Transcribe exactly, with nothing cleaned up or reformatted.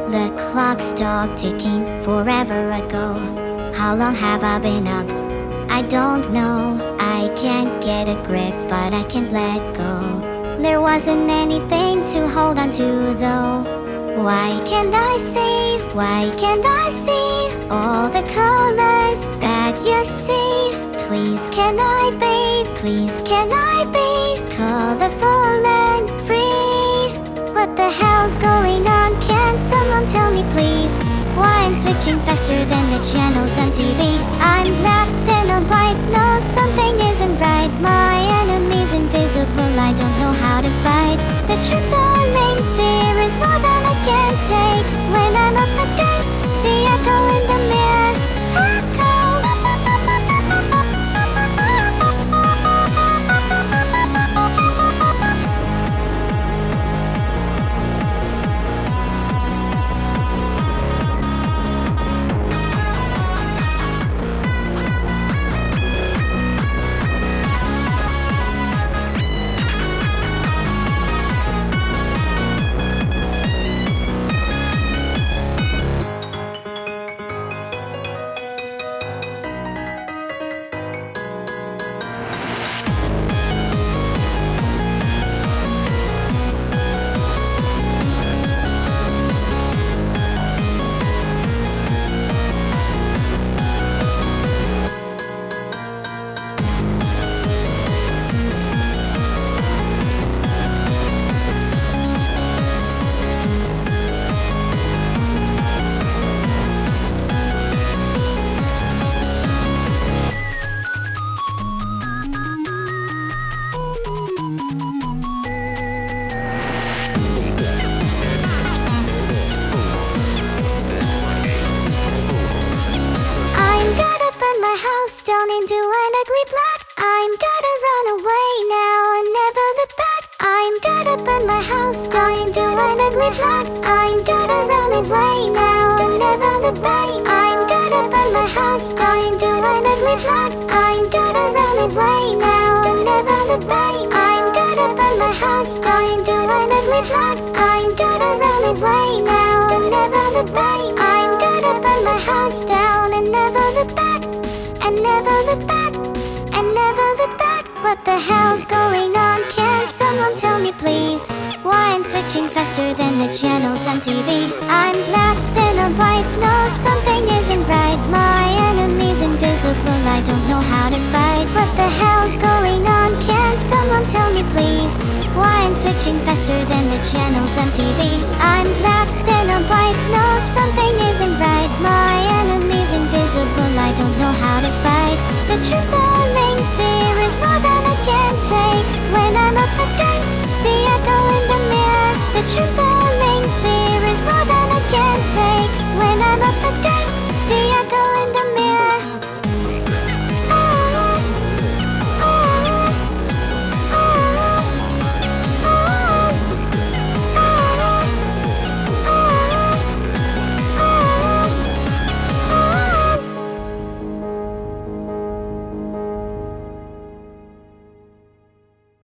The clock stopped ticking forever ago. How long have I been up? I don't know. I can't get a grip, but I can't let go. There wasn't anything to hold on to though. Why can't I see? Why can't I see all the colors that you see? Please can I be? Please can I be colorful and free? What the hell's going on? Can someone tell me please? Why I'm switching faster than the channels on T V? I'm black, then I'm white. No, something isn't right. My enemy's invisible, I don't know how to fight. The truth, the main fear is more than I can take. When I'm up against the echo in the mirror, echo. Down into an ugly black. I'm gonna run away now and never look back. I'm gonna burn my house down into an ugly black. I'm gonna run away now and never look back. I'm gonna burn my house down into an ugly black. I'm gonna run away now and never look back. I'm gonna burn my house down into an ugly black. I'm gonna run away now and never look back. I'm gonna burn my house down and never look back. And never look back, and never look back. What the hell's going on? Can someone tell me please? Why I'm switching faster than the channels on T V? I'm black, then I'm white. No, something isn't right. My enemy's invisible, I don't know how to fight. What the hell's going on? Can someone tell me please? Why I'm switching faster than the channels on T V? I'm black, then I'm white. No, something isn't right. My enemy